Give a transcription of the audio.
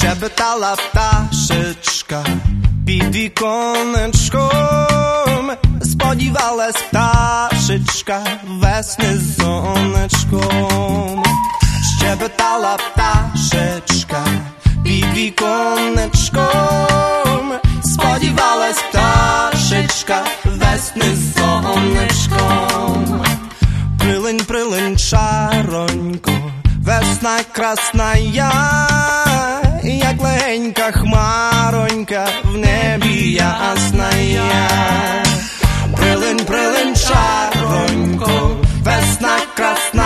Щебетала пташечка під віконечком, сподівалась пташечка весни з сонечком. Щебетала пташечка під віконечком, сподівалась пташечка весни з сонечком. Прилинь, прилинь, шаронько, весна красна я, як легенька хмаронька в небі ясна я. Прилинь, прилинь, шаронько, весна красна